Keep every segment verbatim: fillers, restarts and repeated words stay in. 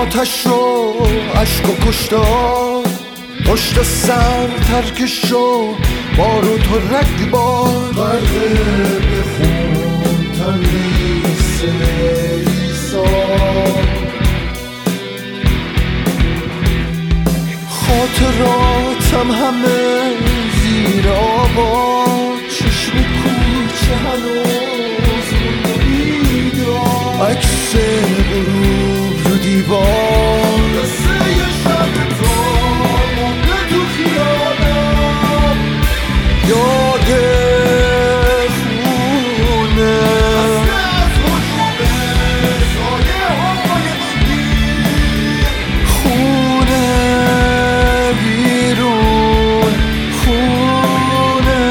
آتش و عشق و کشتار، پشت سر ترکش و بارود و رگبار، غرقه به خون تندیس ایثار. خاطراتم همه زیر آباد، چشم کوچه هنوز مونده بیدار، عکس غروب رو دیوار، قصه ی شب تو مونده تو خیالم، یاد خونه از هجوم سایه های غمگین، خونه بیرون خونه.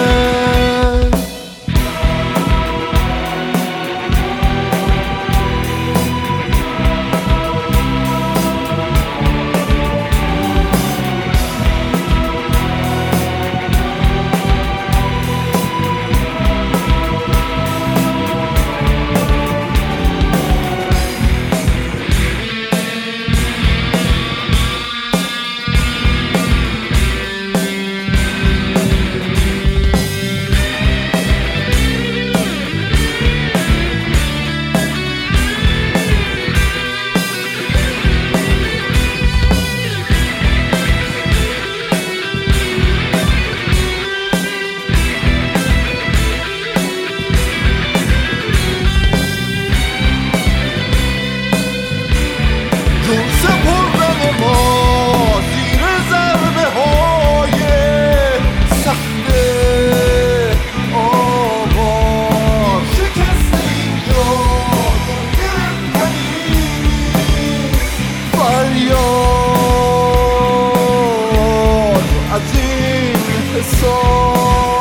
روز پررنگ ما زیر ضربه های سخت آوار شکست اینجا گرفتنی، فریاد از این حساب.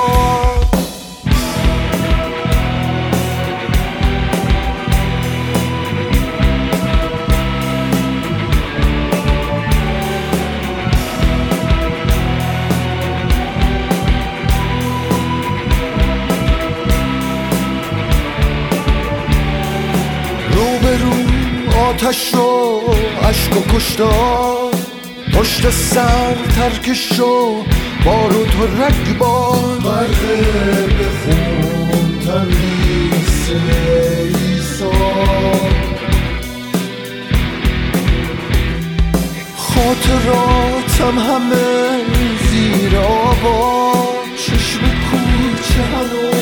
آتش و عشق و کشتار، پشت سر ترکش و بارود و رگبار، غرقه به خون تندیس ایثار. خاطراتم همه زیر آباد، چشم کوچه هنوز